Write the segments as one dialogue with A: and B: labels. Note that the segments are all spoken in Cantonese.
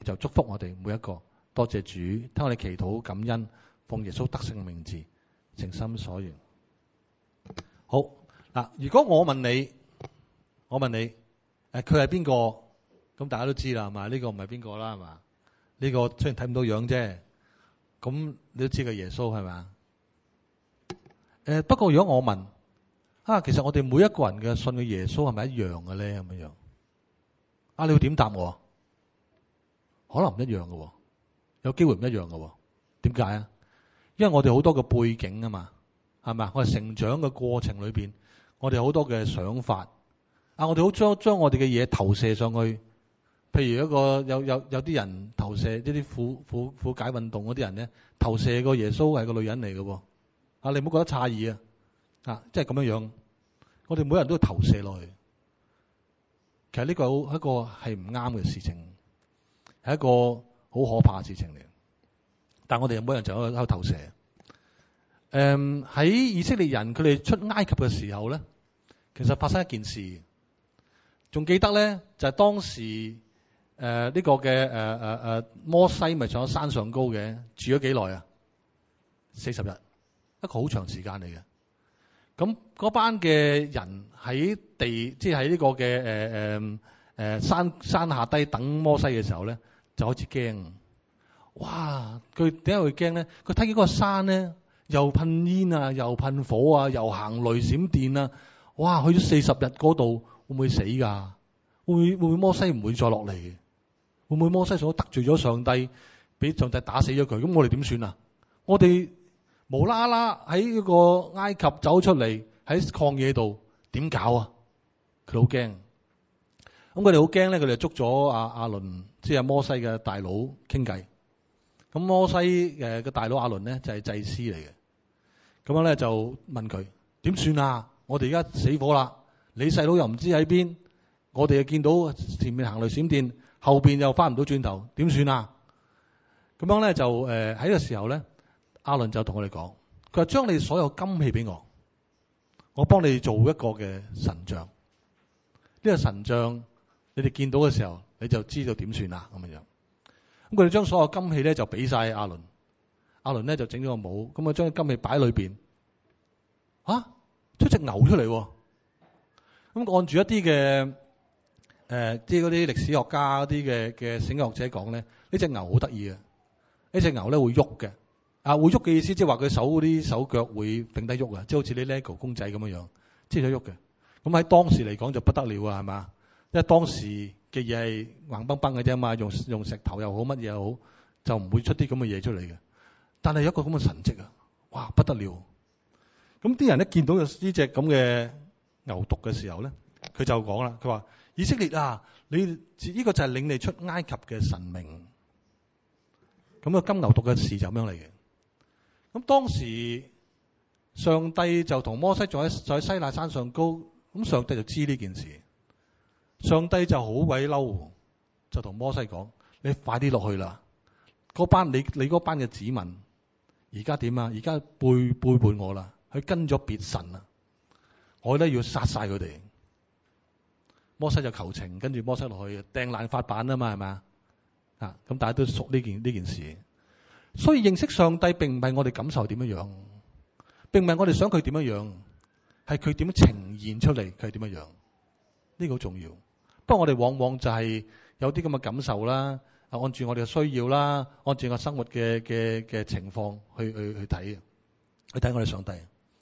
A: 就祝福我哋每一個。多謝主，聽我哋祈禱感恩，奉耶穌得勝嘅名字，誠心所願。好嗱，如果我問你，佢係邊個？咁大家都知啦，係嘛？呢個唔係邊個啦，係嘛？呢個雖然睇唔到樣啫，咁你都知佢耶穌係嘛？不過如果我問其實我哋每一個人嘅信嘅耶穌係咪一樣嘅咧？咁樣你會點答我？可能唔一樣嘅，有機會唔一樣嘅。點解啊？因為我哋好多嘅背景啊嘛，係咪？我哋成長嘅過程裏邊，我哋好多嘅想法我哋好將我哋嘅嘢投射上去。譬如一個有啲人投射啲苦解運動嗰啲人咧，投射個耶穌係個女人嚟嘅喎。你唔好覺得詫異即係咁樣樣。我哋每人都要投射落去。其實呢個係一個係唔啱嘅事情，係一個好可怕嘅事情嚟。但係我哋每人就喺度投射。喺以色列人佢哋出埃及嘅時候咧，其實發生一件事，仲記得咧就係當時呢個嘅摩西咪上咗山上高嘅，住咗幾耐啊？40日，一個好長時間嚟嘅。咁嗰班嘅人喺即係喺呢個嘅山下低等摩西嘅時候咧，就開始驚。哇！佢點解會驚咧？佢睇見嗰個山咧，又噴煙啊，又噴火啊，又行雷閃電啊！哇！去咗40日嗰度，會唔會死㗎？會唔會摩西唔會再落嚟？會唔會摩西所得罪咗上帝，俾上帝打死咗佢？咁我哋點算啊？我哋無啦啦喺呢個埃及走出嚟，喺曠野度點搞啊？佢好驚。咁佢哋好驚咧，佢哋捉咗亞倫，即係摩西嘅大佬傾偈。咁摩西嘅大佬亞倫咧就係祭司嚟嘅。咁樣咧就問佢點算啊？我哋而家死火啦！你細佬又唔知喺邊，我哋又見到前面行雷閃電，後邊又翻唔到轉頭，點算啊？咁樣咧就喺呢個時候咧，亞倫就同我哋講，佢話將你所有金器俾我幫你做一個嘅神像。呢個神像你哋見到嘅時候，你就知道點算啦咁樣。咁佢哋將所有金器咧就俾晒亞倫。亞倫咧就整咗個帽，咁將金器擺喺裏邊。出隻牛出嚟喎。咁按住一啲嘅即係嗰啲歷史學家嗰啲嘅醒覺者講咧，呢隻牛好得意嘅。呢隻牛咧會喐嘅。會喐嘅意思即係話佢嗰啲手腳會揈低喐啊，即係好似啲 LEGO 公仔咁樣樣，即係喐嘅。咁喺當時嚟講就不得了啊，係嘛？因為當時嘅嘢係硬崩崩嘅啫嘛，用石頭又好，乜嘢又好，就唔會出啲咁嘅嘢出嚟嘅。但係有一個咁嘅神蹟啊，哇不得了！咁啲人咧見到呢隻咁嘅牛犢嘅時候咧，佢就講啦，佢話以色列啊，你呢個就係領你出埃及嘅神明。咁個金牛犢嘅事就咁樣嚟嘅。咁當時上帝就同摩西在西奈山上高，咁上帝就知呢件事，上帝就好鬼嬲，就同摩西講：你快啲落去啦！嗰班你嗰班嘅子民，而家點啊？而家背叛我啦，佢跟咗別神啦，我咧要殺晒佢哋。摩西就求情，跟住摩西落去掟爛法版啊嘛，係咪？咁大家都熟呢件事。所以認識上帝並唔係我哋感受點樣，並唔係我哋想佢點樣，係佢點樣呈現出嚟，佢係點樣。呢個好重要。不過我哋往往就係有啲咁嘅感受啦，按住我哋嘅需要啦，按住我生活嘅情況去睇我哋上帝。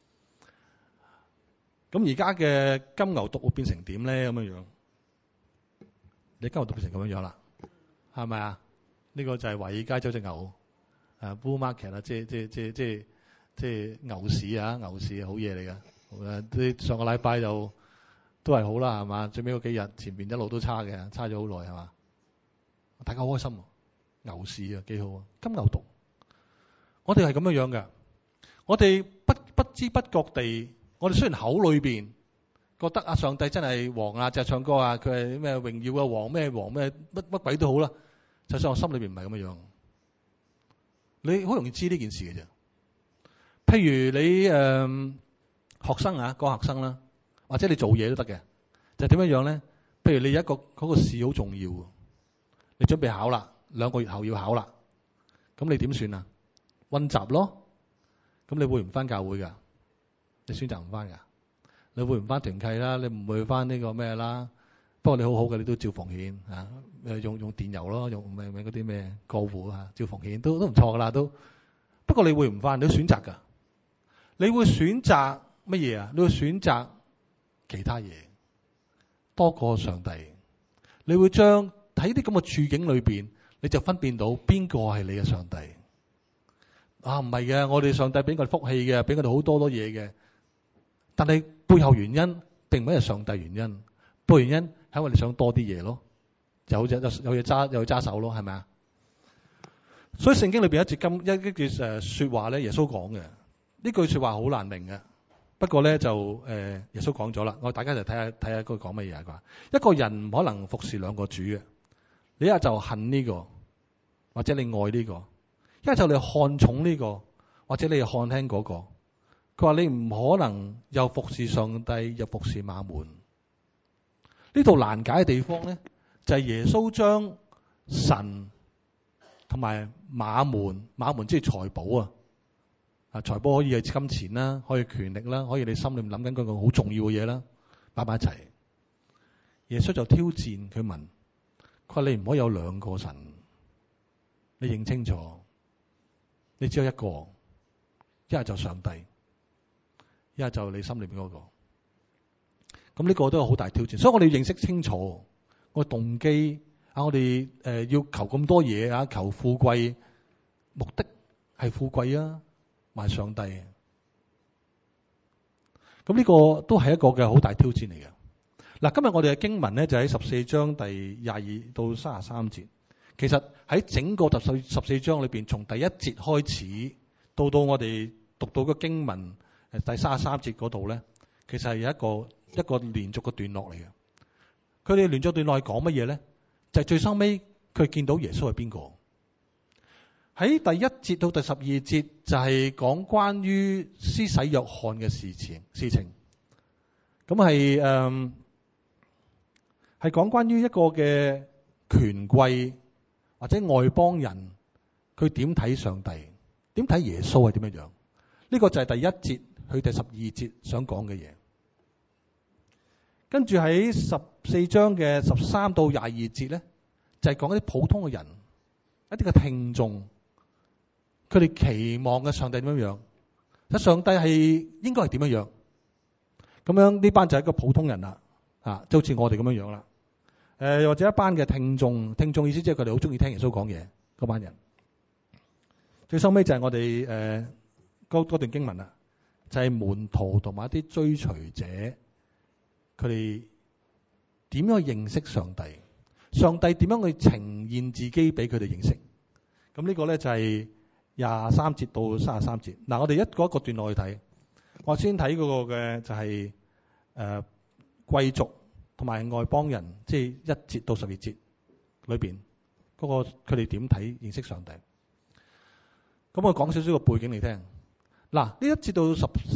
A: 咁而家嘅金牛犢會變成點咧？咁樣，你金牛犢變成咁樣啦，係咪啊？呢個就係華爾街走隻牛。bull market 啦，即係牛市啊，牛市好嘢嚟㗎。啲上個禮拜就都係好啦，係嘛？最尾嗰幾日前面一路都差嘅，差咗好耐係嘛？大家好開心，牛市啊幾好啊！金牛犢，我哋係咁樣嘅。我哋不知不覺地，我哋雖然口裏邊覺得上帝真係王啊，就係唱歌啊，佢係咩榮耀嘅王，咩王咩乜鬼都好啦。就算我心裏邊唔係咁樣。你好容易知呢件事嘅啫。譬如你學生啊，個學生啦，或者你做嘢都得嘅，就點樣咧？譬如你有一個嗰個試好重要，你準備考啦， 2個月後要考啦，咁你點算啊？溫習咯。咁你會唔返教會㗎？你選擇唔返㗎？你會唔返團契啦？你唔會返呢個咩啦？不過你好好嘅，你都照奉獻嚇，用電郵咯，用咪嗰啲咩過戶嚇，照奉獻都唔錯㗎啦都。不過你會唔返？你都選擇㗎。你會選擇乜嘢啊？你會選擇其他嘢多過上帝。你會將喺啲咁嘅處境裏邊，你就分辨到邊個係你嘅上帝。啊，唔係嘅，我哋上帝俾我哋福氣嘅，俾我哋好多嘢嘅。但係背後原因並唔係上帝原因，背後原因係我哋想多啲嘢咯，有嘢揸手咯，係咪啊？所以聖經裏邊一句説話咧，耶穌講嘅呢句説話好難明嘅。不過咧就耶穌講咗啦，我大家就睇下佢講乜嘢啊？一個人唔可能服侍兩個主嘅，你一就恨呢個，或者你愛呢個。一就你看重呢個，或者你看輕嗰個。佢話你唔可能又服侍上帝，又服侍馬門。呢度難解嘅地方咧，就係耶穌將神同埋馬門即係財寶啊！財寶可以係金錢啦，可以權力啦，可以你心裏諗緊嗰個好重要嘅嘢啦，擺埋一齊。耶穌就挑戰佢問，佢話你唔可以有兩個神，你認清楚。你只有一個，一係就上帝，一係就你心裏邊嗰個。咁呢個都有好大挑戰，所以我哋要認識清楚我動機啊！我哋要求咁多嘢啊，求富貴，目的係富貴啊，埋上帝。咁呢個都係一個嘅好大挑戰嚟嘅。嗱，今日我哋嘅經文咧就喺14章第22到33節。其實喺整個14章裏邊，從第一節開始到我哋讀到個經文第33節嗰度咧，其實係有一個連續嘅段落嚟嘅。佢哋連續段落係講乜嘢咧？就係最收尾佢見到耶穌係邊個？喺第一節到第12節就係講關於施洗約翰嘅事情。咁係講關於一個嘅權貴或者外邦人，佢點睇上帝，點睇耶穌係點樣？呢個就係第一節去第12節想講嘅嘢。跟住喺14章嘅13到22節咧，就係講一啲普通嘅人，一啲嘅聽眾，佢哋期望嘅上帝點樣？咁上帝係應該係點樣？咁樣呢班就係一個普通人啦，就好似我哋咁樣啦。或者一班嘅聽眾意思即係佢哋好中意聽耶穌講嘢嗰班人。最收尾就係我哋嗰段經文啦，就係門徒同埋一啲追隨者，佢哋點樣去認識上帝？上帝點樣去呈現自己俾佢哋認識？咁呢個咧就係23節到33節。嗱，我哋一個一個段落去睇。我先睇嗰個嘅就係貴族同埋外邦人，即係1節到12節裏邊嗰個佢哋點睇認識上帝。咁我講少少個背景你聽。嗱，呢1節到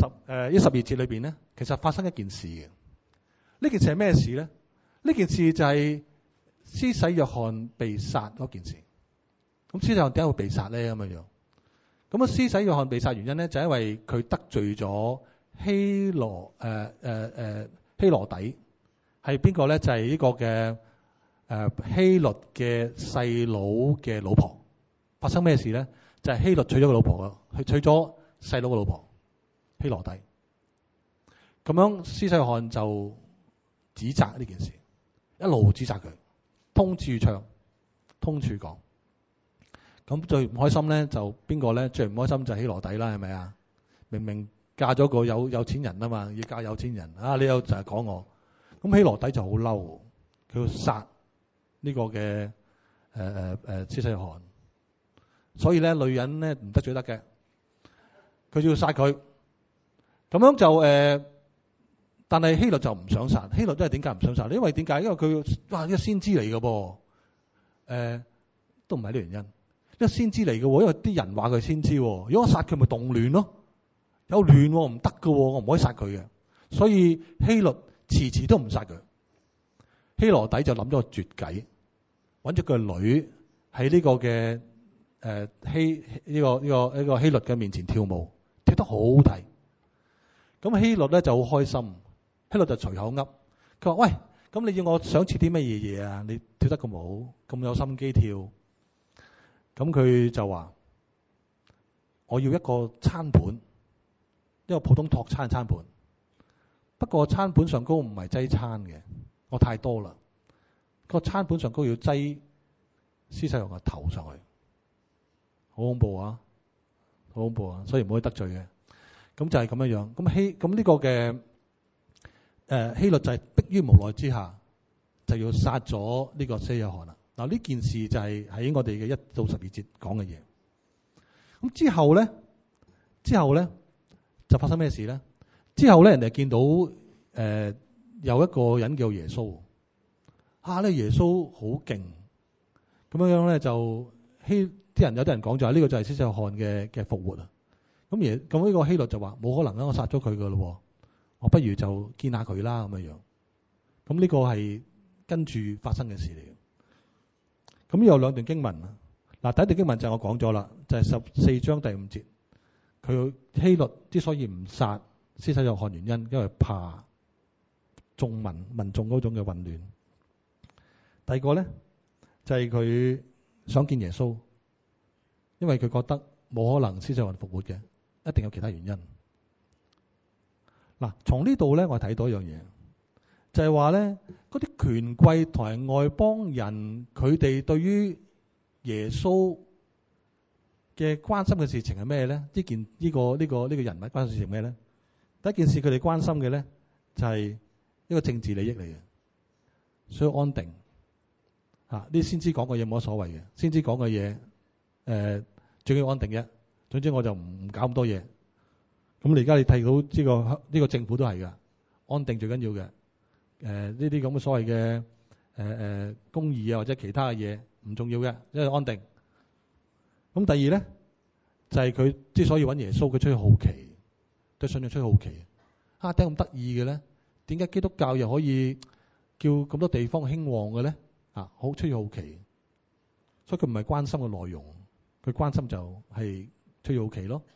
A: 12節裏邊咧，其實發生一件事嘅。呢件事係咩事咧？呢件事就係施洗約翰被殺嗰件事。咁施洗約翰點解會被殺咧？咁樣。咁啊，施洗約翰被殺原因咧，就係因為佢得罪咗希羅底，係邊個咧？就係呢個嘅希律嘅細佬嘅老婆。發生咩事咧？就係希律娶咗個老婆啊，佢娶咗細佬嘅老婆希羅底。咁樣施洗約翰就指責呢件事，一路指責佢，通處唱，通處講。咁最唔開心咧就邊個咧？最唔開心就係希羅底啦，係咪啊？明明嫁咗個有錢人啊嘛，要嫁有錢人啊！你又就係講我。咁希羅底就好嬲，佢要殺呢個嘅施洗約翰。所以咧，女人咧唔得罪得嘅，佢就要殺佢。咁樣就但係希律就唔想殺。希律都係點解唔想殺？因為點解？因為佢呢個先知嚟嘅噃，都唔係呢個原因。一個先知嚟嘅，因為啲人話佢先知。如果我殺佢，咪動亂咯，有亂唔得嘅，我唔可以殺佢嘅。所以希律遲遲都唔殺佢。希羅底就諗咗個絕計，揾咗個女喺呢個嘅呢個希律嘅面前跳舞，跳得好好睇。咁希律咧就好開心，希律就隨口噏，佢話：喂，咁你要我賞賜啲乜嘢嘢啊？你跳得咁好，咁有心機跳。咁佢就話：我要一個餐盤，一個普通托餐餐盤。不過餐盤上高唔係擠餐嘅，我太多啦。個餐盤上高要擠施洗約翰嘅頭上去，好恐怖啊！好恐怖啊！所以唔可以得罪嘅。咁就係咁樣樣。咁呢個嘅希律就係迫於無奈之下，就要殺咗呢個施洗約翰啦。嗱，呢件事就係喺我哋嘅1到12節講嘅嘢。咁之後咧就發生咩事咧？之後咧人哋見到有一個人叫耶穌，呢耶穌好勁，咁樣樣咧就有啲人講就係呢個就係施洗約翰嘅復活啊。咁呢個希律就話冇可能啦，我殺咗佢噶咯，我不如就見下佢啦咁樣樣。咁呢個係跟住發生嘅事嚟嘅。咁有兩段經文啊。嗱，第一段經文就我講咗啦，就係14章第5節。佢希律之所以唔殺施洗約翰原因，因為怕民眾嗰種嘅混亂。第二個咧就係佢想見耶穌，因為佢覺得冇可能施洗約翰復活嘅，一定有其他原因。嗱，從呢度咧我睇到一樣嘢，就係話咧嗰啲權貴同埋外邦人，佢哋對於耶穌嘅關心嘅事情係咩咧？呢個人物關心事情咩咧？第一件事佢哋關心嘅咧就係一個政治利益嚟嘅，需要安定。呢先知講嘅嘢冇乜所謂嘅，先知講嘅嘢最緊要安定嘅。總之我就唔搞咁多嘢。咁你而家你睇到呢個政府都係㗎，安定最緊要嘅。呢啲咁嘅所謂嘅公義啊或者其他嘅嘢唔重要嘅，因為安定。咁第二咧就係佢之所以揾耶穌，佢出於好奇，對信仰出於好奇。點解咁得意嘅咧？點解基督教又可以叫咁多地方興旺嘅咧？好出於好奇，所以佢唔係關心嘅內容，佢關心就係出於好奇咯。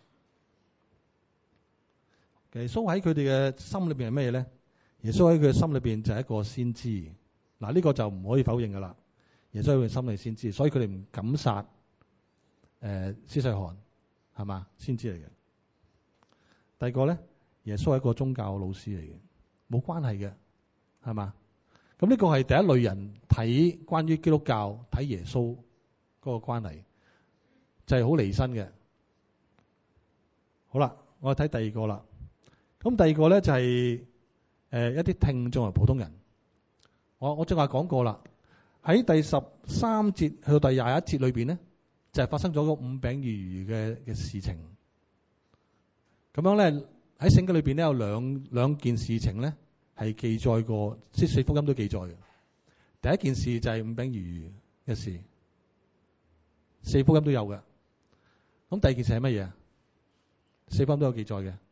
A: 耶穌喺佢哋嘅心裏邊係咩咧？耶穌喺佢嘅心裏邊就係一個先知。嗱，呢個就唔可以否認噶啦。耶穌喺佢心裏先知，所以佢哋唔敢殺施洗約翰，係嘛？先知嚟嘅。第二個咧，耶穌係一個宗教老師嚟嘅，冇關係嘅，係嘛？咁呢個係第一類人睇關於基督教睇耶穌嗰個關係，就係好離身嘅。好啦，我睇第二個啦。咁第二個咧就係一啲聽眾係普通人。我正話講過啦，喺第13節去到第21節裏邊咧，就係發生咗個5餅2魚嘅事情。咁樣咧喺聖經裏邊咧有兩件事情咧係記載過，即係4福音都記載嘅。第一件事就係5餅2魚嘅事，4福音都有嘅。咁第二件事係乜嘢啊？4福音都有記載嘅，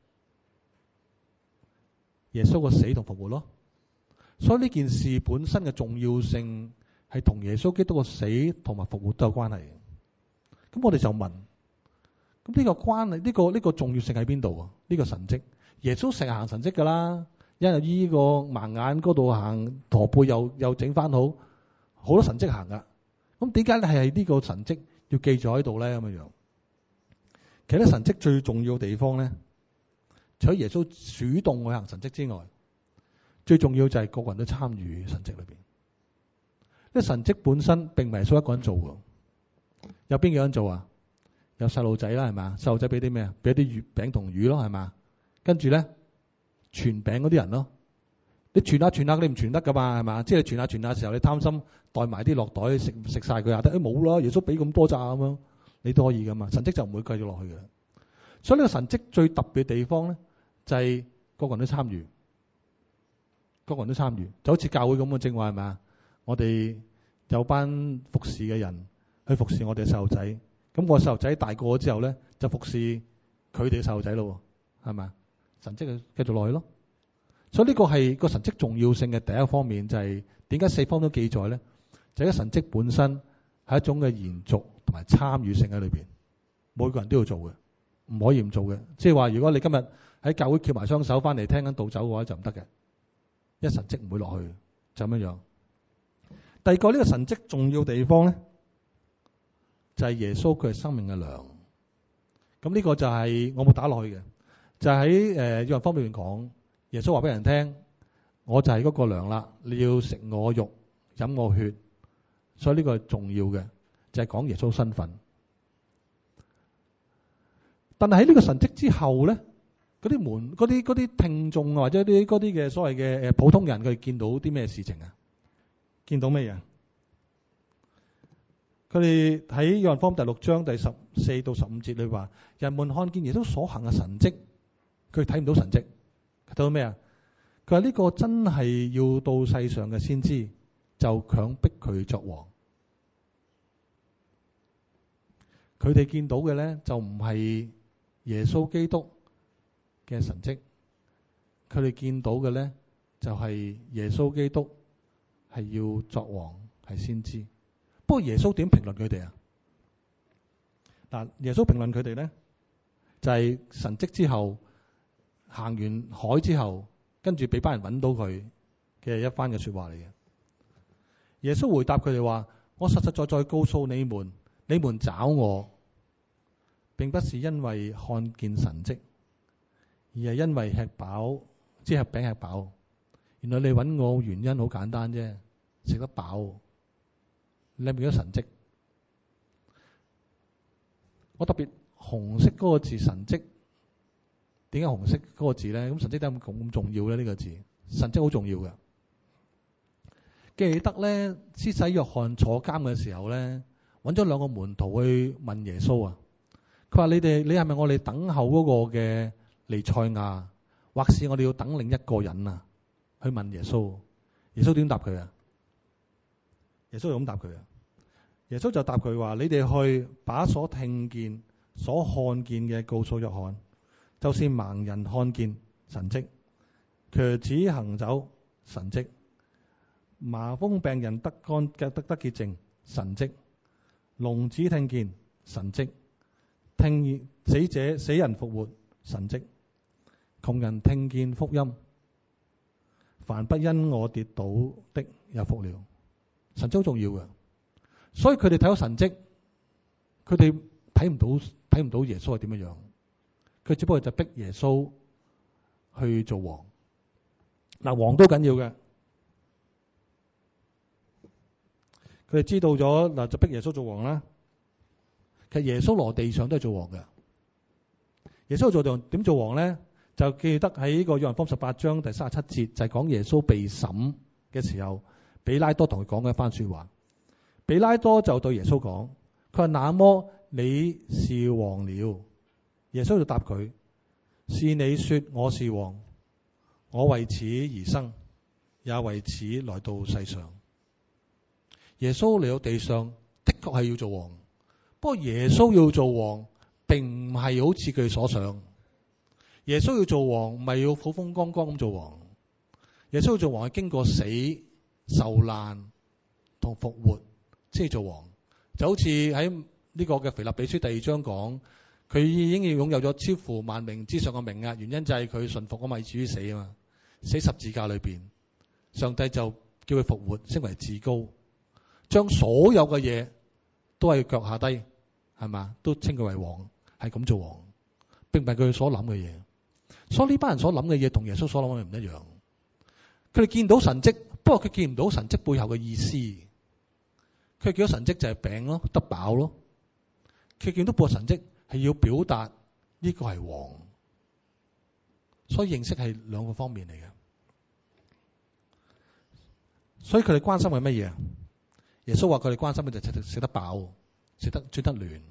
A: 耶穌個死同復活咯。所以呢件事本身嘅重要性係同耶穌基督個死同埋復活都有關係嘅。咁我哋就問：咁呢個關係，呢個重要性喺邊度啊？呢個神蹟，耶穌成日行神蹟噶啦，因為醫個盲眼嗰度行駝背又整翻好，好多神蹟行噶。咁點解係呢個神蹟要記咗喺度咧？咁樣樣，其實神蹟最重要嘅地方咧，除咗耶穌主動去行神蹟之外，最重要就係個個人都參與神蹟裏邊。因為神蹟本身並唔係耶穌一個人做嘅，有邊個人做啊？有細路仔啦，係嘛？細路仔俾啲咩啊？俾啲月餅同魚咯，係嘛？跟住咧傳餅嗰啲人咯，你傳下傳下，你唔傳得噶嘛，係嘛？即係傳下傳下嘅時候，你貪心帶埋啲落袋食晒佢啊？得冇啦，耶穌俾咁多咋咁樣，你都可以噶嘛？神蹟就唔會繼續落去嘅。所以呢個神蹟最特別嘅地方咧，就係個個人都參與。個個人都參與，就好似教會咁嘅正話係咪啊？我哋有班服侍嘅人去服侍我哋嘅細路仔，咁我細路仔大個咗之後咧，就服侍佢哋嘅細路仔咯，係咪啊？神蹟就繼續落去咯。所以呢個係個神蹟重要性嘅第一方面，就係點解4方都記載咧？就係個神蹟本身係一種嘅延續同埋參與性喺裏邊，每個人都要做嘅，唔可以唔做嘅。即係話，如果你今日喺教會翹埋雙手翻嚟聽緊道走嘅話，就唔得嘅，一神蹟唔會落去，就咁樣樣。第二個呢個神蹟重要地方咧，就係耶穌佢係生命嘅糧。咁呢個就係我冇打落去嘅，就係喺約翰福音裏面講，耶穌話俾人聽，我就係嗰個糧啦，你要食我肉，飲我血。所以呢個係重要嘅，就係講耶穌身份。但係喺呢個神蹟之後咧，嗰啲聽眾或者嗰啲嘅所謂嘅普通人，佢哋見到啲咩事情啊？見到咩嘢？佢哋喺約翰福音第6章第14到15節裏話，人們看見耶穌所行嘅神蹟，佢睇唔到神蹟，睇到咩啊？佢話呢個真係要到世上嘅先知，就強迫佢作王。佢哋見到嘅咧，就唔係耶穌基督嘅神蹟，佢哋見到嘅咧，就係耶穌基督係要作王，係先知。不過耶穌點評論佢哋啊？嗱，耶穌評論佢哋咧，就係神蹟之後行完海之後，跟住俾班人揾到佢嘅一番嘅說話嚟嘅。耶穌回答佢哋話：我實實在在告訴你們，你們找我，並不是因為看見神蹟，而係因為吃飽，即係餅吃飽。原來你揾我原因好簡單啫，食得飽。你係變咗神蹟。我特別紅色嗰個字神蹟，點解紅色嗰個字咧？咁神蹟點解咁重要咧？呢個字神蹟好重要嘅。記得咧，施洗約翰坐監嘅時候咧，揾咗2個門徒去問耶穌啊。佢話：你係咪我哋等候嗰個嘅彌賽亞，或是我哋要等另一個人啊？去問耶穌。耶穌點答佢啊？耶穌就咁答佢啊。耶穌就答佢話：你哋去把所聽見、所看見嘅告訴約翰，就是盲人看見神蹟，瘸子行走神蹟，麻風病人得潔淨神蹟，聾子聽見神蹟，死人復活神蹟，窮人聽見福音，凡不因我跌倒的有福了。神蹟好重要嘅。所以佢哋睇到神蹟，佢哋睇唔到耶穌係點樣樣，佢只不過就逼耶穌去做王。嗱，王都緊要嘅，佢哋知道咗嗱，就逼耶穌做王啦。其實耶穌落地上都係做王嘅。耶穌做點做王咧？就記得喺呢個約翰福音18章第37節，就係講耶穌被審嘅時候，比拉多同佢講嘅一番說話。比拉多就對耶穌講：佢話那麼你是王了？耶穌就答佢：是你說我是王，我為此而生，也為此來到世上。耶穌嚟到地上的確係要做王，不過耶穌要做王並唔係好似佢所想。耶穌要做王唔係要好風光光咁做王，耶穌要做王係經過死、受難同復活。即係做王，就好似喺呢個嘅腓立比書第2章講，佢已經要擁有咗超乎萬名之上嘅名額，原因就係佢順服啊嘛，以至於死啊嘛，死十字架裏邊，上帝就叫佢復活，升為至高，將所有嘅嘢都係腳下低，係嘛，都稱佢為王，係咁做王，並唔係佢所諗嘅嘢。所以呢班人所諗嘅嘢同耶穌所諗嘅唔一樣。佢哋見到神蹟，不過佢見唔到神蹟背後嘅意思。佢見到神蹟就係餅咯，得飽咯。佢見到個神蹟係要表達呢個係王，所以認識係2個方面嚟嘅。所以佢哋關心係乜嘢？耶穌話佢哋關心嘅就係食得飽，食得穿得暖。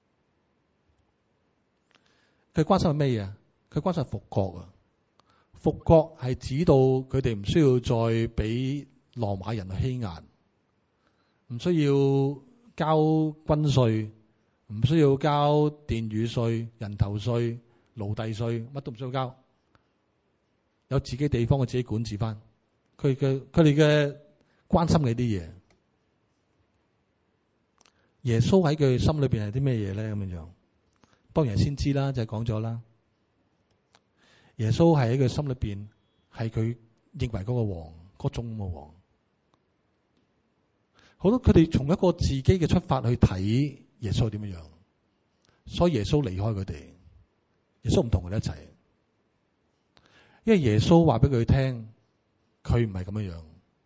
A: 佢關心係乜嘢？佢關心係復國啊！復國係指到佢哋唔需要再俾羅馬人去欺壓。唔需要交軍稅，唔需要交殿宇稅、人頭稅、奴隸稅，乜都唔需要交。有自己地方嘅自己管治翻。佢哋嘅關心嘅啲嘢， 耶穌喺佢心裏邊係啲咩嘢咧？咁樣樣，當然先知啦，就係講咗啦。耶穌係喺佢心裏邊，係佢認為嗰個王，嗰種嘅王。好多佢哋從一個自己嘅出發去睇耶穌係點樣樣，所以耶穌離開佢哋，耶穌唔同佢哋一齊，因為耶穌話俾佢聽，佢唔係咁樣樣。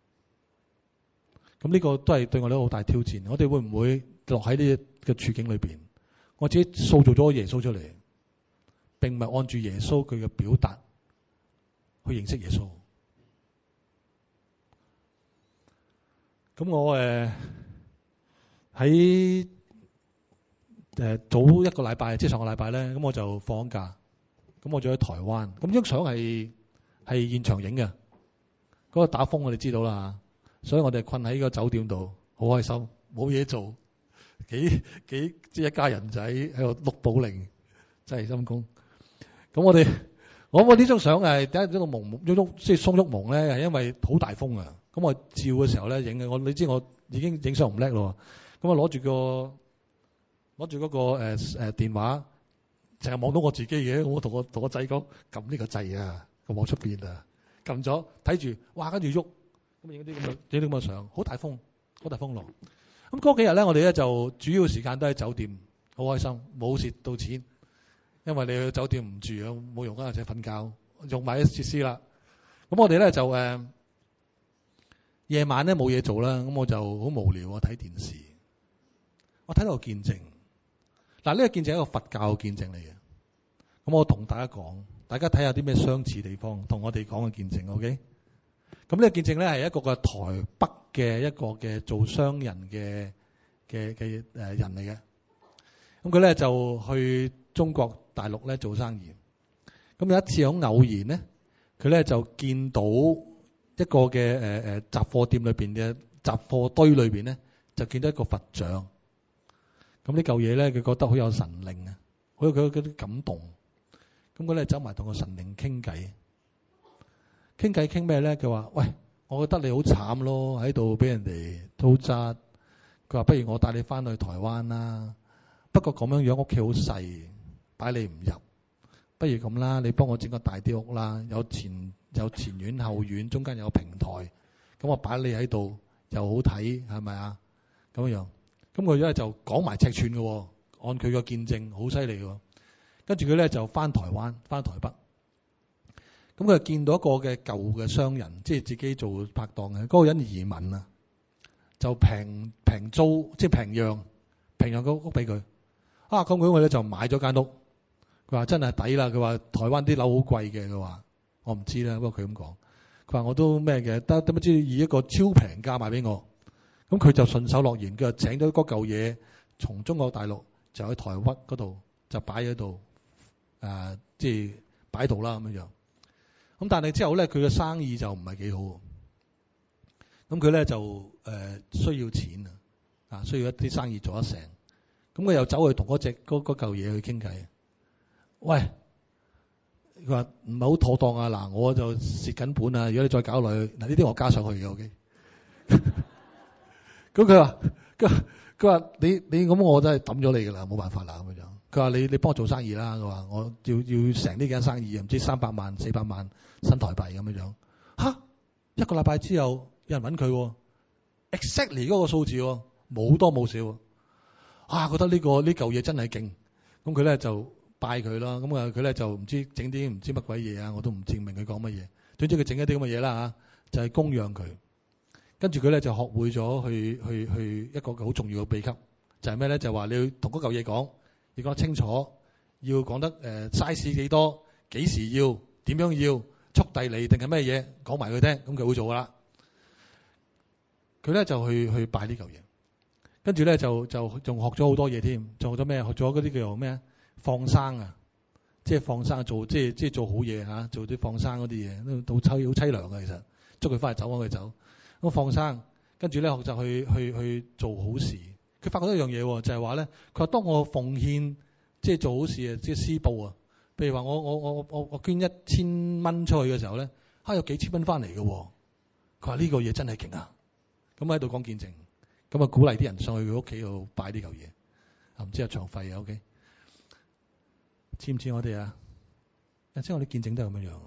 A: 咁呢個都係對我哋好大挑戰。我哋會唔會落喺呢個處境裏邊？我自己塑造咗耶穌出嚟，並唔係按住耶穌佢嘅表達去認識耶穌。咁我喺早一個禮拜，即係上個禮拜咧，咁我就放假，咁我就喺台灣。咁張相係現場影嘅，嗰個打風我哋知道啦，所以我哋困喺個酒店度，好開心，冇嘢做，幾即係一家人仔喺度碌保齡，真係陰功。咁我呢張相係第一張蒙即係鬆郁蒙咧，係因為好大風啊。咁我照嘅時候咧影嘅，你知我已經影相唔叻咯。咁我攞住嗰個電話，淨係望到我自己嘅。我同我仔講撳呢個掣啊，我望出邊啊，撳咗睇住，哇跟住喐，咁影啲咁嘅相，好大風浪。咁嗰幾日咧，我哋咧就主要時間都喺酒店，好開心，冇蝕到錢，因為你去酒店唔住啊，冇用啊，就係瞓覺，用埋啲設施啦。咁我哋咧就夜晚咧冇嘢做啦，咁我就好無聊啊，睇電視。我睇到個見證，嗱呢個見證係一個佛教嘅見證嚟嘅。咁我同大家講，大家睇下啲咩相似地方，同我哋講嘅見證 ，OK？ 咁呢個見證咧係一個嘅台北嘅一個嘅做商人嘅人嚟嘅。咁佢咧就去中國大陸咧做生意。咁有一次好偶然咧，佢咧就見到一個嘅雜貨店裏邊嘅雜貨堆裏邊咧，就見到一個佛像。咁呢嚿嘢咧，佢覺得好有神靈啊，好有佢啲感動。咁佢咧走埋同個神靈傾偈，傾咩咧？佢話：喂，我覺得你好慘咯，喺度俾人哋糟質。佢話：不如我帶你翻去台灣啦。不過咁樣屋企好細，擺你唔入。不如咁啦，你幫我整個大啲屋啦，有前院後院，中間有個平台，咁我擺你喺度又好睇，係咪啊？咁樣，咁佢咧就講埋尺寸嘅，按佢個見證好犀利嘅。跟住佢咧就翻台灣，翻台北。咁佢就見到一個嘅舊嘅商人，即係自己做拍檔嘅嗰個人移民啊，就平租，即係平讓個屋俾佢。啊，咁佢咧就買咗間屋。佢話真係抵啦！佢話台灣啲樓好貴嘅，佢話我唔知啦，不過佢咁講。佢話我都咩嘅，得點知以一個超平價賣俾我。咁佢就順手落言，佢就請咗嗰嚿嘢從中國大陸就喺台灣嗰度就擺喺度，即係擺度啦咁樣。咁但係之後咧，佢嘅生意就唔係幾好。咁佢咧就需要錢啊，需要一啲生意做得成。咁佢又走去同嗰嚿嘢去傾偈。喂，佢話唔係好妥當啊！嗱，我就蝕緊本啊！如果你再搞落去，嗱呢啲我加上去嘅 OK。咁佢話你咁我真係抌咗你㗎啦，冇辦法啦咁樣。佢話你幫我做生意啦。佢話我要成呢間生意唔知300萬400萬新台幣咁樣。嚇！一個禮拜之後有人揾佢 ，exactly 嗰個數字喎，冇多冇少。啊，覺得呢嚿嘢真係勁。咁佢咧就拜佢啦，咁佢咧就唔知整啲唔知乜鬼嘢啊，我都唔知明佢講乜嘢。總之佢整一啲咁嘅嘢啦就係供養佢。跟住佢咧就學會咗去一個好重要嘅秘笈，就係咩咧？就話你要同嗰嚿嘢講，要講得清楚，要講得size 幾多，幾時要，點樣要，速遞嚟定係咩嘢，講埋佢聽，咁佢會做噶啦。佢咧就去拜呢嚿嘢，跟住咧就仲學咗好多嘢添，仲學咗咩？學咗嗰啲叫做咩？放生啊，即係放生做即係做好嘢嚇，做啲放生嗰啲嘢都好凄涼嘅。其實捉佢翻嚟走翻佢走，咁放生，跟住咧學習去做好事。佢發覺一樣嘢就係話咧，佢話當我奉獻即係做好事啊，即係施布啊。譬如話我捐1000蚊出去嘅時候咧，有幾千蚊翻嚟嘅。佢話呢個嘢真係勁啊！咁喺度講見證， 咁啊鼓勵啲人上去佢屋企度拜呢嚿嘢，唔知有場費啊 OK？ 似唔似我哋啊？即係我哋見證都係咁樣樣。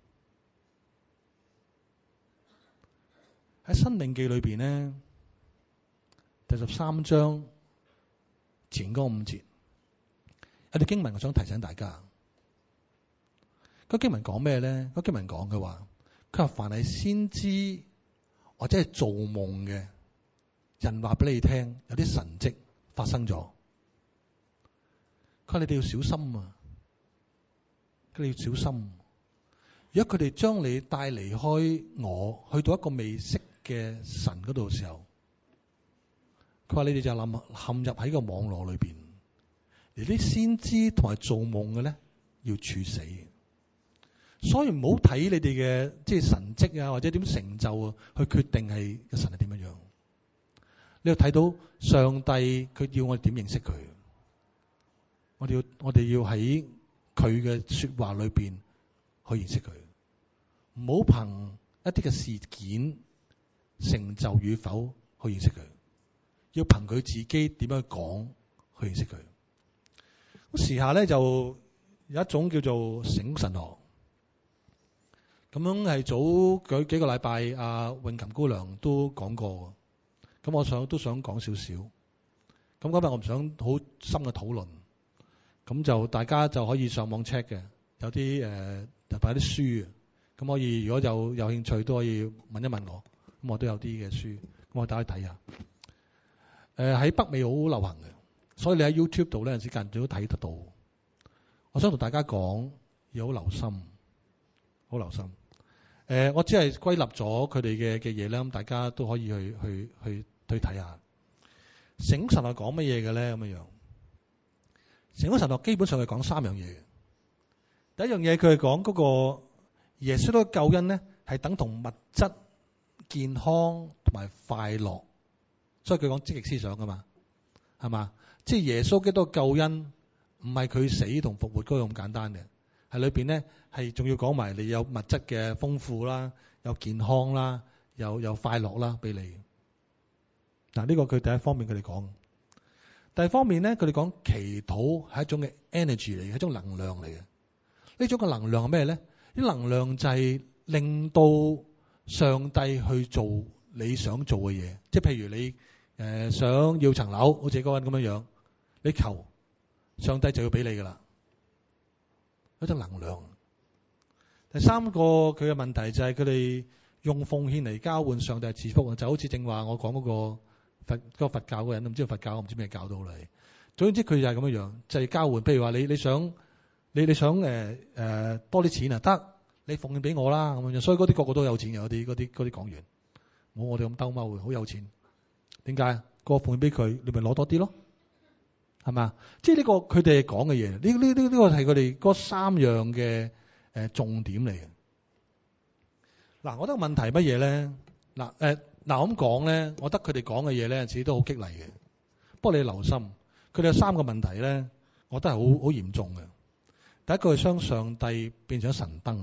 A: 喺申命記裏邊咧，第13章前嗰5節，有啲經文我想提醒大家。嗰經文講咩咧？嗰經文講嘅話，佢話凡係先知或者係做夢嘅人話俾你聽，有啲神蹟發生咗。佢話你哋要小心啊！佢哋要小心。如果佢哋將你帶離開我，去到一個未識嘅神嗰度嘅時候，佢話你哋就陷入喺個網絡裏邊。而啲先知同埋做夢嘅咧，要處死。所以唔好睇你哋嘅即係神蹟啊，或者點成就啊，去決定係個神係點樣樣。你要睇到上帝佢要我哋點認識佢。我哋要喺佢嘅說話裏邊去認識佢，唔好憑一啲嘅事件成就與否去認識佢，要憑佢自己點樣講去認識佢。咁時下咧就有一種叫做醒神學，咁樣係早幾個禮拜阿詠琴姑娘都講過，咁我都想講少少。咁今日我唔想好深嘅討論。咁就大家就可以上網 check 嘅，有啲擺啲書，咁可以如果有興趣都可以問一問我，咁我都有啲嘅書，咁我大家睇下。喺北美好流行嘅，所以你喺 YouTube 度咧有時間都睇得到。我想同大家講，要好留心，好留心。我只係歸納咗佢哋嘅嘢咧，咁大家都可以去睇下。醒神係講乜嘢嘅咧？咁樣。成個神學基本上係講3樣嘢嘅。第一樣嘢佢係講嗰個耶穌嘅救恩咧，係等同物質、健康同埋快樂，所以佢講積極思想噶嘛，係嘛？即係耶穌基督嘅救恩唔係佢死同復活嗰個咁簡單嘅，係裏邊咧係仲要講埋你有物質嘅豐富啦，有健康啦，有快樂啦俾你。嗱，呢個佢第一方面佢哋講。第二方面咧，佢哋講祈禱係一種嘅 energy 嚟嘅，係一種能量嚟嘅。呢種嘅能量係咩咧？啲能量就係令到上帝去做你想做嘅嘢。即係譬如你想要層樓，好似嗰個人咁樣樣，你求上帝就要俾你噶啦。一種能量。第三個佢嘅問題就係佢哋用奉獻嚟交換上帝嘅賜福啊，就好似正話我講嗰個。嗰個佛教嗰人都唔知道佛教，我唔知咩教到嚟。總之佢就係咁樣樣，就係交換。譬如話你想多啲錢啊，得你奉獻俾我啦咁樣。所以嗰啲個個都有錢嘅，嗰啲講員冇我哋咁兜踎嘅，好有錢。點解？個奉獻俾佢，你咪攞多啲咯，係嘛？即係呢個佢哋講嘅嘢，呢個係佢哋嗰3樣嘅重點嚟嘅。嗱，我覺得問題乜嘢咧？嗱，咁講咧，我覺得佢哋講嘅嘢咧，自己都好激勵嘅。不過你留心，佢哋有3個問題咧，我覺得係好嚴重嘅。第一個係將上帝變成神燈。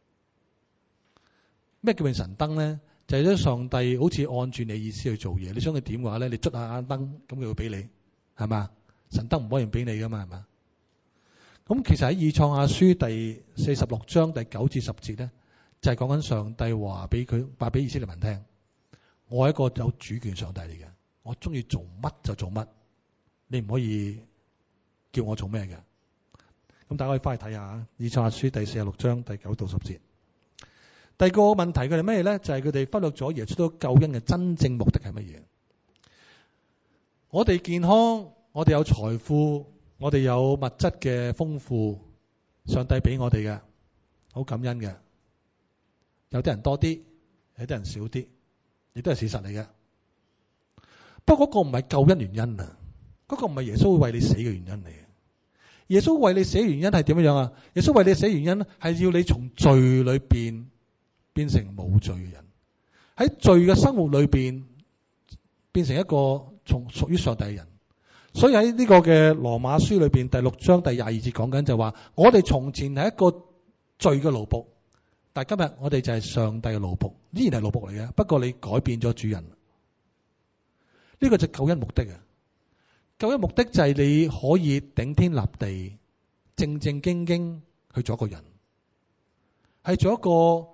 A: 咩叫變神燈咧？就係將上帝好似按住你意思去做嘢。你想佢點嘅話咧，你捽下眼燈，咁佢會俾你，係嘛？神燈唔可以俾你噶嘛，係嘛？咁其實喺以賽亞書第46章第9至10節咧，就係講緊上帝話俾以色列民聽。我係一個有主權上帝嚟嘅，我中意做乜就做乜，你唔可以叫我做咩嘅。咁大家可以翻去睇下以賽亞書第46章第9到10節。第二個問題佢哋咩咧？就係佢哋忽略咗耶穌救恩嘅真正目的係乜嘢？我哋健康，我哋有財富，我哋有物質嘅豐富，上帝俾我哋嘅，好感恩嘅。有啲人多啲，有啲人少啲。亦都係事實嚟嘅，不過嗰個唔係救恩原因啊，嗰個唔係耶穌會為你死嘅原因嚟嘅。耶穌為你死嘅原因係點樣啊？耶穌為你死嘅原因係要你從罪裏邊變成冇罪嘅人，喺罪嘅生活裏邊變成一個屬於上帝嘅人。所以喺呢個嘅羅馬書裏邊第6章第22節講緊就話，我哋從前係一個罪嘅奴僕。但係今日我哋就係上帝嘅奴僕，依然係奴僕嚟嘅。不過你改變咗主人， 呢個就係救恩目的啊！救恩目的就係你可以頂天立地、正正經經去做一個人，係做一個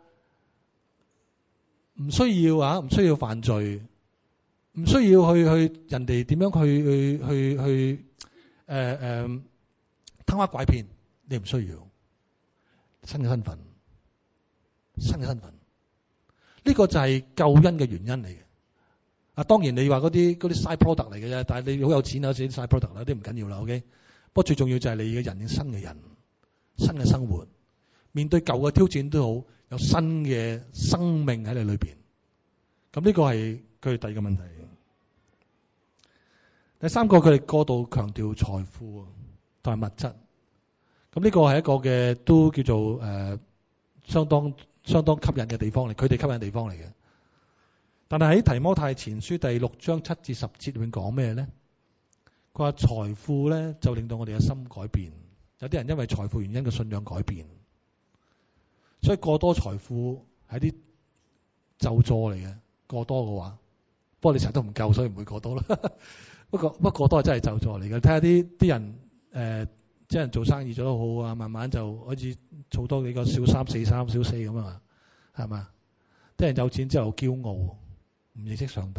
A: 唔需要犯罪，唔需要去人哋點樣去貪花拐騙，你唔需要新嘅身份，呢個就係救恩嘅原因嚟嘅。啊，當然你話嗰啲 side product 嚟嘅啫，但係你好有錢有啲 side product 啦，啲唔緊要啦。OK， 不過最重要就係你嘅人新嘅人，新嘅生活，面對舊嘅挑戰都好，有新嘅生命喺你裏邊。咁呢個係佢哋第二個問題。第三個，佢哋過度強調財富同埋物質。咁呢個係一個嘅都叫做相當吸引嘅地方嚟，佢哋吸引嘅地方嚟嘅。但係喺提摩太前書第6章7至10節裏面講咩咧？佢話財富咧就令到我哋嘅心改變，有啲人因為財富原因嘅信仰改變，所以過多財富係啲咒詛嚟嘅。過多嘅話，不過你成日都唔夠，所以唔會過多啦。不過過多係真係咒詛嚟嘅。睇下啲人即係做生意做得好啊，慢慢就好似儲多幾個小三、小四咁啊，係嘛？啲人有錢之後驕傲，唔認識上帝。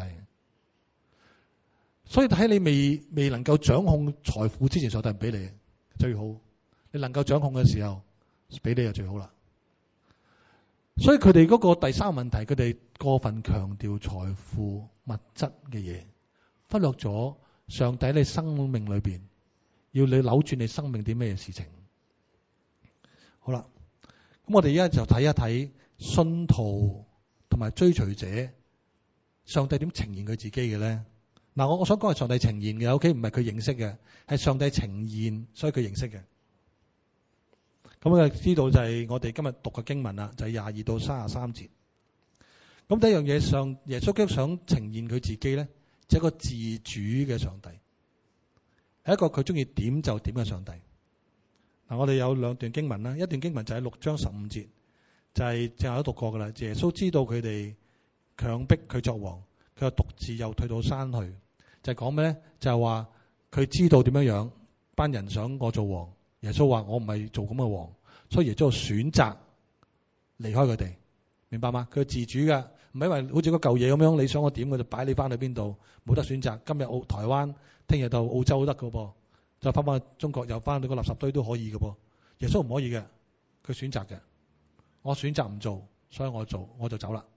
A: 所以喺你未能夠掌控財富之前，上帝唔俾你最好。你能夠掌控嘅時候，俾你就最好啦。所以佢哋嗰個第三個問題，佢哋過分強調財富物質嘅嘢，忽略咗上帝喺你生命裏邊要你扭轉你生命啲咩事情。好啦，咁我哋而家就睇一睇信徒同埋追隨者，上帝點呈現佢自己嘅咧？嗱，我想講係上帝呈現嘅，OK，唔係佢認識嘅，係上帝呈現，所以佢認識嘅。咁我知道就係我哋今日讀嘅經文啦，就係22到33節。咁第一樣嘢，耶穌基督想呈現佢自己咧，就係一個自主嘅上帝，係一個佢中意點就點嘅上帝。嗱，我哋有兩段經文啦，一段經文就係6章15節，就係正話都讀過噶啦。耶穌知道佢哋強迫佢作王，佢就獨自又退到山去，就係講咩咧？就係話佢知道點樣班人想我做王。耶穌話我唔係做咁嘅王，所以耶穌選擇離開佢哋，明白嗎？佢係自主嘅，唔係因為好似個舊嘢咁樣，你想我點我就擺你翻去邊度，冇得選擇。今日台灣，聽日到澳洲都得㗎噃，就翻返去中國又翻到個垃圾堆都可以㗎噃。耶穌唔可以嘅，佢選擇嘅。我選擇唔做，所以我就走啦。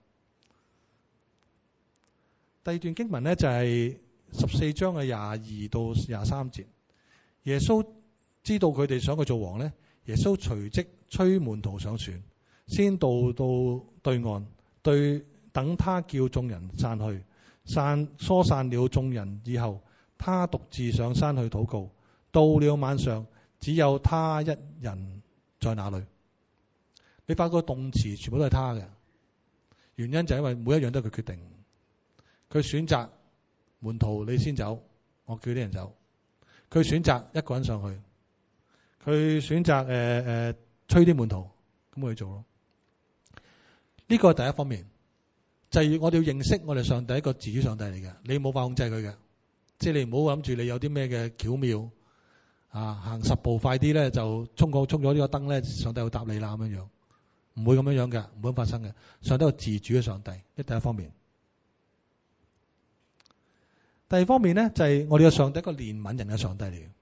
A: 第二段經文咧就係14章嘅22到23節，耶穌知道佢哋想佢做王咧，耶穌隨即催門徒上船，先到對岸，等他叫眾人散去，疏散了眾人以後，他獨自上山去禱告。到了晚上，只有他一人在那裏。你發覺動詞全部都係他嘅，原因就係因為每一樣都係佢決定。佢選擇門徒你先走，我叫啲人走。佢選擇一個人上去。佢選擇催啲門徒，咁我去做咯。呢個係第一方面，就係我哋要認識我哋上帝一個自主上帝嚟嘅，你冇法控制佢嘅，即係你唔好諗住你有啲咩嘅巧妙啊，行10步快啲咧就衝咗呢個燈咧，上帝會答你啦咁樣樣，唔會咁樣樣嘅，唔會咁發生嘅。上帝係個自主嘅上帝，呢第一方面。第二方面咧就係我哋嘅上帝一個憐憫人嘅上帝嚟嘅。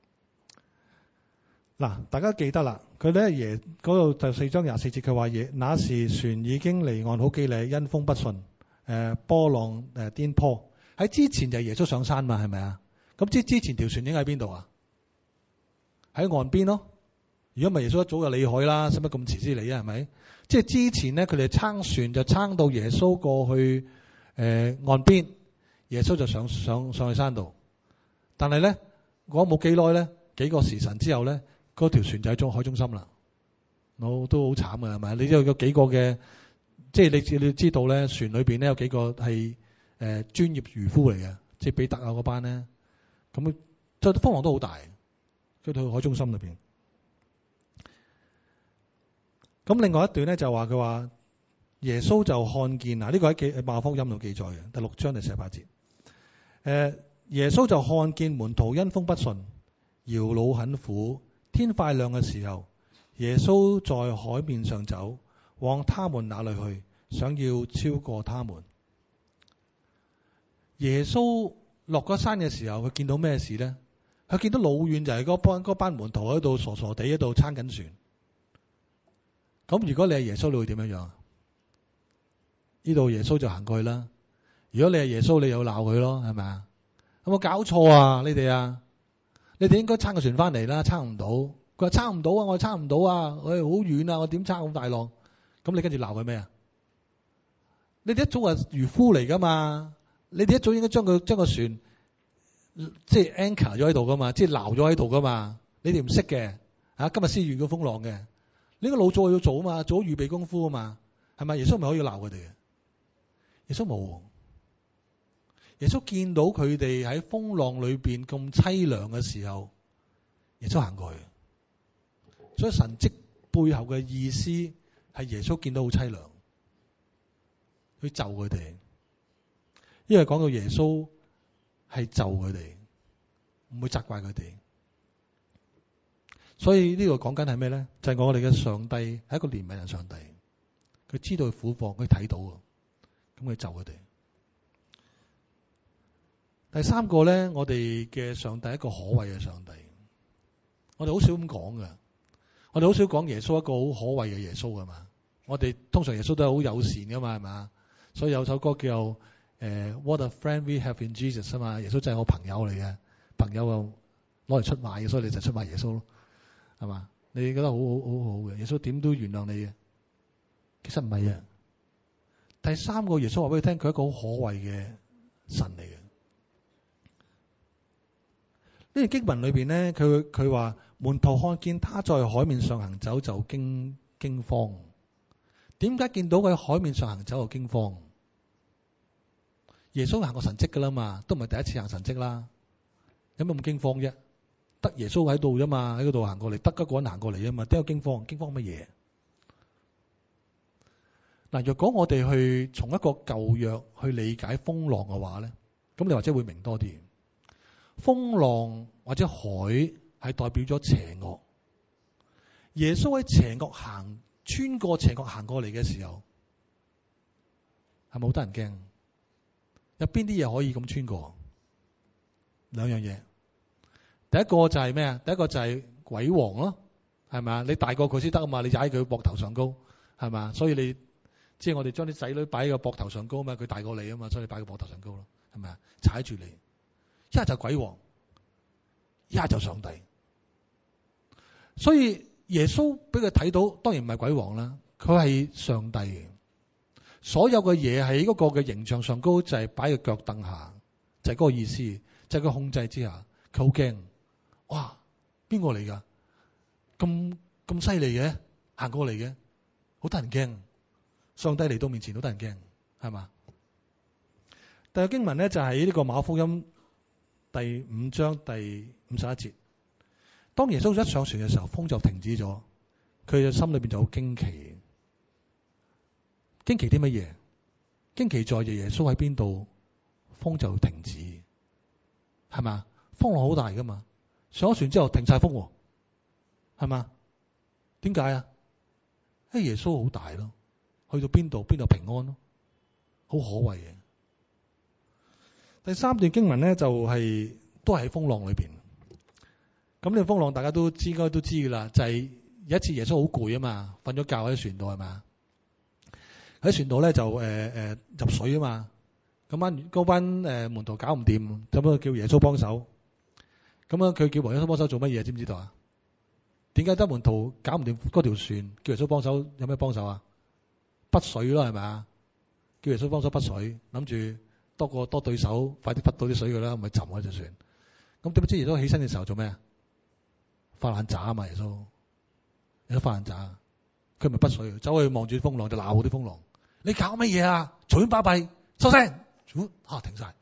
A: 嗱，大家記得啦，佢咧嗰度第4章24節佢話嘢，那時船已經離岸好幾里，因風不順，波浪顛簸。喺之前就係耶穌上山嘛，係咪啊？咁之前條船應該喺邊度啊？喺岸邊咯。如果唔係耶穌一早就離海啦，使乜咁遲先嚟啊？係咪？即係之前咧，佢哋撐船就撐到耶穌過去岸邊，耶穌就上去山度。但係咧，講冇幾耐咧，幾個時辰之後咧。嗰條船就喺海中心啦，都好慘嘅係咪？你知道有幾個嘅，即係你知道咧，船裏邊咧有幾個係專業漁夫嚟嘅，即係彼得啊嗰班咧，咁即係風浪都好大，佢到海中心裏邊。咁另外一段咧就話佢話耶穌就看見嗱，呢個喺馬可福音度記載嘅第6章第18節。 耶穌就看見門徒因風不順，搖腦很苦。天快亮嘅時候，耶穌在海面上走，往他們那裏去，想要超過他們。耶穌落咗山嘅時候，佢見到咩事呢？佢見到老遠就係嗰班門徒喺度傻傻地喺度撐緊船。咁如果你係耶穌，你會點樣？呢度耶穌就行過去啦。如果你係耶穌，你又鬧佢咯，係咪啊？有冇搞錯啊？你哋啊，你哋應該撐個船翻嚟啦，撐唔到。佢話撐唔到啊，我撐唔到啊，我好遠啊，我點撐咁大浪？咁你跟住鬧佢咩啊？你哋一早係漁夫嚟噶嘛？你哋一早應該將個船即係 anchor 咗喺度噶嘛，即係撈咗喺度噶嘛？你哋唔識嘅嚇，今日先遇到風浪嘅，你應該老早要做啊嘛，做好預備功夫啊嘛，係咪？耶穌咪可以鬧佢哋嘅？耶穌冇。耶穌見到佢哋喺風浪裏邊咁淒涼嘅時候，耶穌行過去。所以神蹟背後嘅意思係耶穌見到好淒涼，去救佢哋。因為講到耶穌係救佢哋，唔會責怪佢哋。所以呢個講緊係咩咧？就係我哋嘅上帝係一個憐憫嘅上帝，佢知道佢苦況，佢睇到啊，咁佢救佢哋。第三個咧，我哋嘅上帝係一個可畏嘅上帝。我哋好少咁講㗎，我哋好少講耶穌一個好可畏嘅耶穌㗎嘛。我哋通常耶穌都係好友善㗎嘛，係嘛？所以有首歌叫What a friend we have in Jesus 啊嘛。耶穌真係我朋友嚟嘅，朋友又攞嚟出賣嘅，所以你就出賣耶穌咯，係嘛？你覺得好好嘅，耶穌點都原諒你嘅。其實唔係啊。第三個耶穌話俾你聽，佢係一個好可畏嘅神嚟嘅。呢段經文裏邊咧，佢話門徒看見他在海面上行走就驚慌。點解見到佢喺海面上行走就驚慌？耶穌行過神蹟噶啦嘛，都唔係第一次行神蹟啦，有咩咁驚慌啫？得耶穌喺度啫嘛，喺嗰度行過嚟，得一個人行過嚟啊嘛，點解驚慌？驚慌乜嘢？嗱，若果我哋去從一個舊約去理解風浪嘅話咧，咁你或者會明多啲。風浪或者海係代表咗邪惡。耶穌喺邪惡穿過邪惡行過嚟嘅時候，係咪好得人驚？有邊啲嘢可以咁穿過？兩樣嘢。第一個就係咩啊？第一個就係鬼王咯，係咪啊？你大過佢先得啊嘛，你踩佢膊頭上高，係咪啊？所以你即係我哋將啲仔女擺喺個膊頭上高啊嘛，佢大過你啊嘛，所以你擺喺個膊頭上高咯，係咪啊？踩住你。一係就鬼王，一係就上帝。所以耶穌俾佢睇到，當然唔係鬼王啦，佢係上帝。所有嘅嘢喺嗰個嘅形象上高，就係擺喺腳凳下，就係嗰個意思，就係佢控制之下。佢好驚，哇！邊個嚟㗎？咁犀利嘅，行過嚟嘅，好得人驚。上帝嚟到面前都得人驚，係嘛？第二經文咧就係呢個馬可福音第5章第51節。當耶穌一上船嘅時候，風就停止咗，佢嘅心裏邊就好驚奇。驚奇啲乜嘢？驚奇在耶穌喺邊度，風就停止，係嘛？風浪好大噶嘛，上咗船之後停晒風，係嘛？點解啊？因為耶穌好大咯，去到邊度平安咯，好可畏嘅。第三段經文咧就係都係喺風浪裏邊。咁呢個風浪大家都應該都知噶啦，就係有一次耶穌好攰啊嘛，瞓咗覺喺船度係嘛？喺船度咧就入水啊嘛。嗰班門徒搞唔掂，咁啊叫耶穌幫手。咁啊佢叫耶穌幫手做乜嘢？知唔知道啊？點解得門徒搞唔掂嗰條船？叫耶穌幫手有咩幫手啊？滗水咯係咪啊？叫耶穌幫手滗水，諗住多對手，快啲滗到啲水㗎啦，咪沉嗰隻船。咁點不知耶穌起身嘅時候做咩啊？發爛渣啊嘛！耶穌發爛渣，佢咪滗水，走去望住風浪就鬧啲風浪。你搞乜嘢啊？隨便巴閉，收聲！停晒。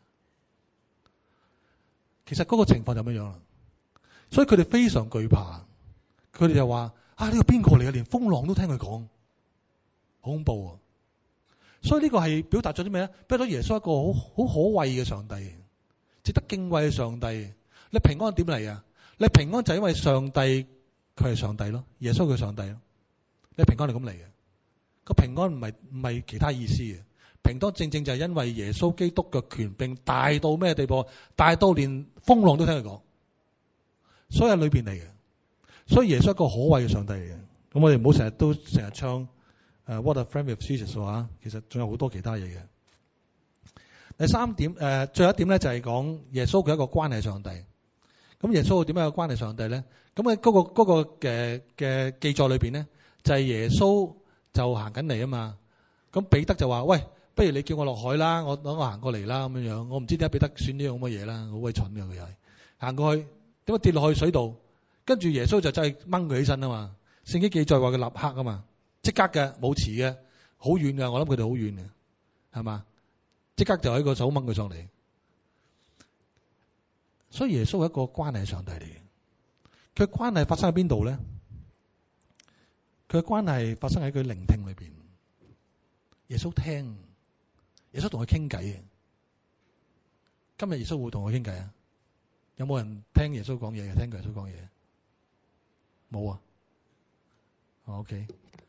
A: 其實嗰個情況就咁樣啦，所以佢哋非常懼怕。佢哋就話：呢個邊個嚟嘅？連風浪都聽佢講，好恐怖啊！所以呢個係表達咗啲咩咧？表達咗耶穌一個好可畏嘅上帝。 值得敬畏嘅上帝。你平安點嚟啊？你平安就因為上帝佢係上帝咯，耶穌佢係上帝咯。你平安係咁嚟嘅，個平安唔係其他意思嘅。平安正正就係因為耶穌基督嘅權柄大到咩地步？大到連風浪都聽佢講，所以喺裏邊嚟嘅。所以耶穌係一個可畏嘅上帝嚟嘅。咁我哋唔好成日唱What a friend with Jesus 話，其實仲有好多其他嘢嘅。第三點最後一點咧就係講耶穌佢係一個關係上帝。咁耶穌點樣一個關係上帝咧？咁喺嗰個嘅記載裏邊咧，就係耶穌就行緊嚟啊嘛。咁彼得就話：喂，不如你叫我落海啦，我行過嚟啦咁樣樣。我唔知點解彼得選呢樣咁嘅嘢啦，好鬼蠢嘅佢又係行過去，點解跌落去水度？跟住耶穌就真係掹佢起身啊嘛。聖經記載話佢立刻啊嘛，即刻嘅，冇遲嘅，好遠嘅。我諗佢哋好遠嘅，係嘛？即刻就喺個手掹佢上嚟。所以耶穌係一個關係上帝嚟嘅。佢關係發生喺邊度咧？佢嘅關係發生喺佢聆聽裏邊。耶穌聽，耶穌同佢傾偈嘅。今日耶穌會同佢傾偈啊？有冇人聽耶穌講嘢嘅？聽過耶穌講嘢？冇啊。OK。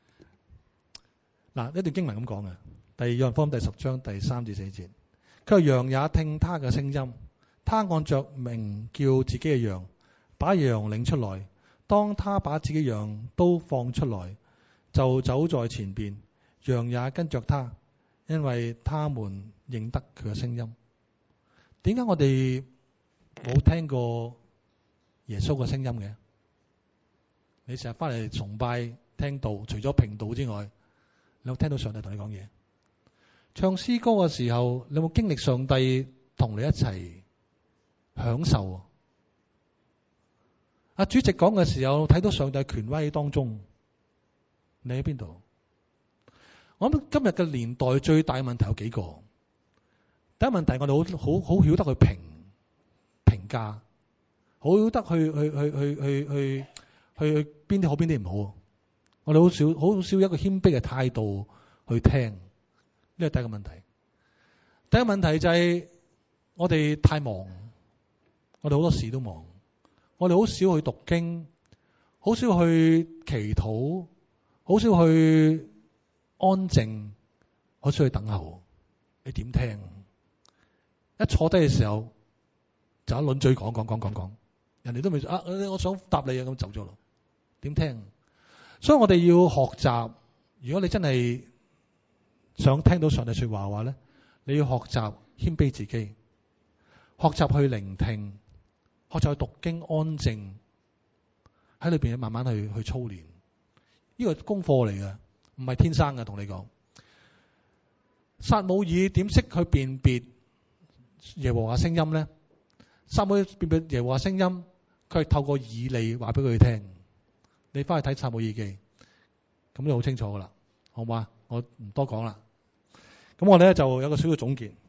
A: 嗱，呢段經文咁講嘅，第二約翰福音第10章第3至4節，佢話羊也聽他嘅聲音。他按着名叫自己嘅羊，把羊領出來。當他把自己羊都放出來，就走在前邊，羊也跟着他，因為他們認得佢嘅聲音。點解我哋冇聽過耶穌嘅聲音嘅？你成日翻嚟崇拜聽道，除咗評道之外，你有冇聽到上帝同你講嘢？唱詩歌嘅時候，你有冇經歷上帝同你一齊享受啊？主席講嘅時候，睇到上帝權威喺當中，你喺邊度？我諗今日嘅年代最大嘅問題有幾個。第一問題，我哋好曉得去評價，好曉得去邊啲好，邊啲唔好。我哋好少一個謙卑嘅態度去聽，呢係第一個問題。第一個問題就係我哋太忙。我哋好多事都忙，我哋好少去讀經，好少去祈禱，好少去安靜，好少去等候。你點聽？一坐低嘅時候就一輪嘴講，人哋都未我想答你啊，咁走咗咯。點聽？所以我哋要學習。如果你真係想聽到上帝說話嘅話咧，你要學習謙卑自己，學習去聆聽。學習去讀經，安靜喺裏邊慢慢去操練，呢個功課嚟嘅，唔係天生嘅。同你講，撒母耳點識去辨別耶和華聲音咧？撒母耳辨別耶和華聲音，佢係透過以利話俾佢聽。你翻去睇撒母耳記，咁就好清楚噶啦，好嘛？我唔多講啦。咁我哋咧就有個小嘅總結。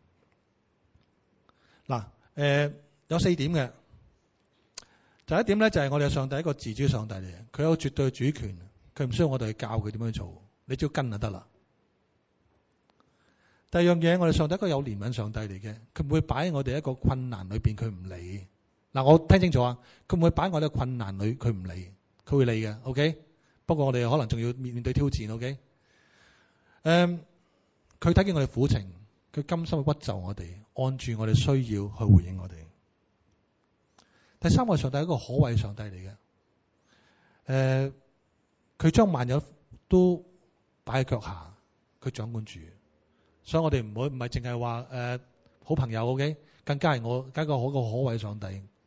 A: 嗱，有4點嘅。第一點咧就係我哋嘅上帝係一個自主嘅上帝嚟嘅，佢有絕對嘅主權，佢唔需要我哋去教佢點樣做，你只要跟就得啦。第二樣嘢，我哋上帝係一個有憐憫上帝嚟嘅，佢唔會擺喺我哋一個困難裏邊，佢唔理。嗱，我聽清楚啊，佢唔會擺喺我哋嘅困難裏，佢唔理，佢會理嘅。OK， 不過我哋可能仲要面對挑戰。OK， 佢睇見我哋苦情，佢甘心去屈就我哋，按住我哋需要去回應我哋。第三位上帝係一個可畏上帝嚟嘅，佢將萬有都擺喺腳下，佢掌管住，所以我哋唔係淨係話好朋友 ，OK， 更加係我一個可畏上帝。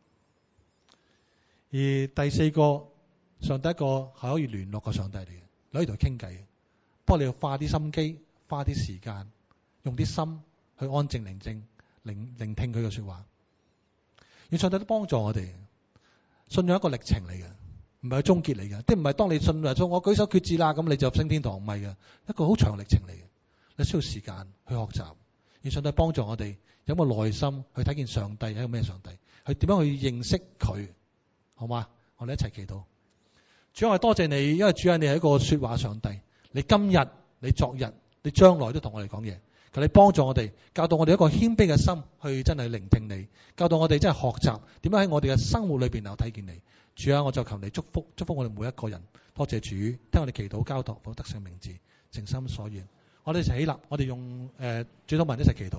A: 而第四個上帝一個係可以聯絡嘅上帝嚟嘅，你可以同佢傾偈，不過你要花啲心機，花啲時間，用啲心去安靜聆聽佢嘅說話。而上帝都幫助我哋，信仰一個歷程嚟嘅，唔係個終結嚟嘅。即唔係當你信咗我舉手決志啦，咁你就升天堂，唔係嘅，一個好長歷程嚟嘅。你需要時間去學習，而上帝幫助我哋有個耐心去睇見上帝係一個咩上帝，去點樣去認識佢，好嘛？我哋一齊祈禱。主，我多謝你，因為主啊，你係一個說話上帝，你今日、你昨日、你將來都同我哋講嘢。 求你幫助我哋，教導我哋一個謙卑嘅心去真係聆聽你，教導我哋真係學習點樣喺我哋嘅生活裏邊有睇見你。主啊，我就求你祝福我哋每一個人。多謝主，聽我哋祈禱交託，奉得勝名字，誠心所願。我哋一齊起立，我哋用主禱文一齊祈禱。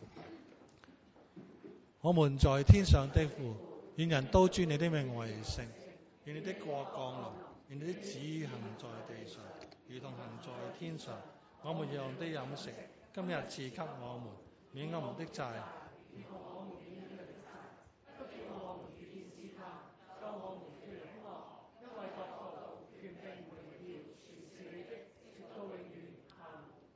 A: 我們在天上的父，願人都尊你的名為聖，願你的國降臨，願你的旨意行在地上，如同行在天上。我們要用的飲食，今日賜給我們，免我們的債。